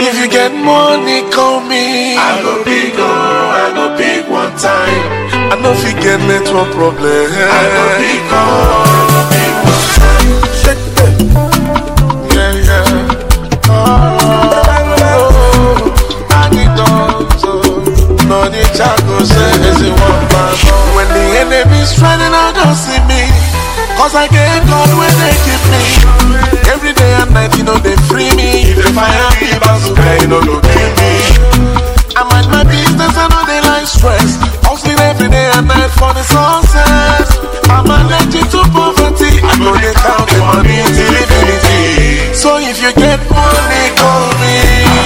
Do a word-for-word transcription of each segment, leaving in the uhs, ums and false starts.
if you get money, call me. I go big, oh, I go big one time. I know if you get network problem. I go big, oh, I go big one time. Shake it, yeah, yeah. Oh, I need those. No, the chago say is it one man. When the enemy's running out, don't see me. Cause I get God when they keep me. Every day and night, you know they free me. If I am people, you know they kill me. I mind my business, I know they like stress. Hustling every day and night for the success. I'm allergic to poverty. I know they count the money till infinity. So if you get money, call me.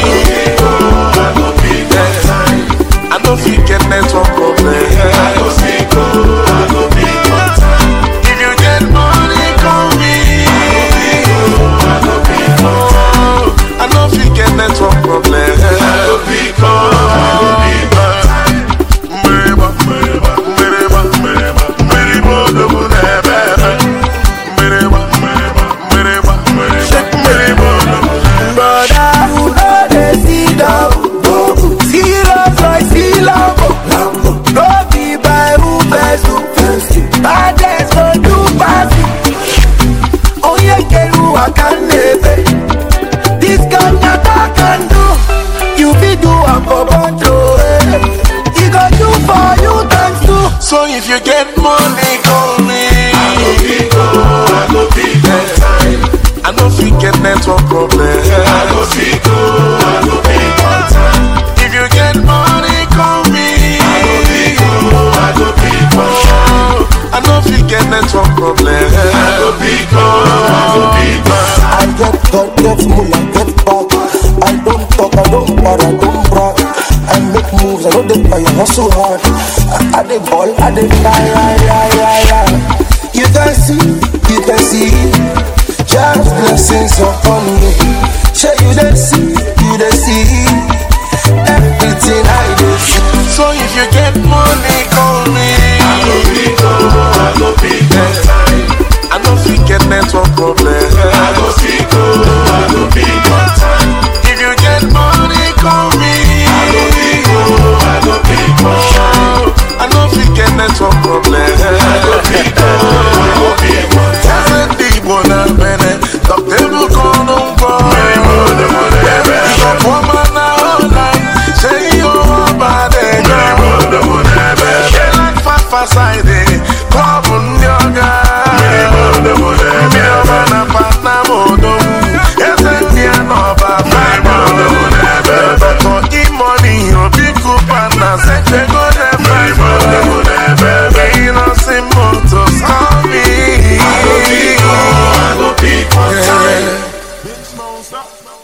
I go big one time. I know if you get network problem. I go big, I go big one time. If you get money, call me. I go big one time. I know if you get network problem. I go big, I go big one time. Mereba, mereba, mereba, mereba, mereba, mereba, mereba, mereba, mereba, mereba, mereba. Brother, you know they see down. See love, like see love. No be by who best who first. Bad days go do party. Oh yeah, get who I can live. This gun ya can do. You be do am for control. He go do for you thanks to. So if you get money, call me. I go big, oh, I go big one time. I know if you get network problem. I go big, oh, I go big one time. If you get money, call me. I go big, oh, I go big one time. I know if you get network problem. I go big, oh, I go big one time. I get God, get mullah, get back. I don't talk, I don't bother, I don't brag. I make moves, I know they play, I hustle hard. I, I dey ball, I dey fly, yeah, yeah, yeah, yeah. You can see, you can see. Just blessings upon me. Sure you dey see, you dey see. Everything I do. So if you get money, call me. I go big, oh, I go big one time. I know if you get network problem. I go big, oh, I go big one time. If you get money, call me. I go big, oh, I go big one time. I know if you get network problem. I go big, oh, I go big one time. Doesn't deep one and bene. Talk table con un po'. You got woman now life. Say you are bad. She like fast fast side. Come on yoga. Me a man a partner modo. Yes and me a no baba. But for e money you be cool partner. Say they go there fight. Ain't no same motos. Call me. I go big, I go big one time.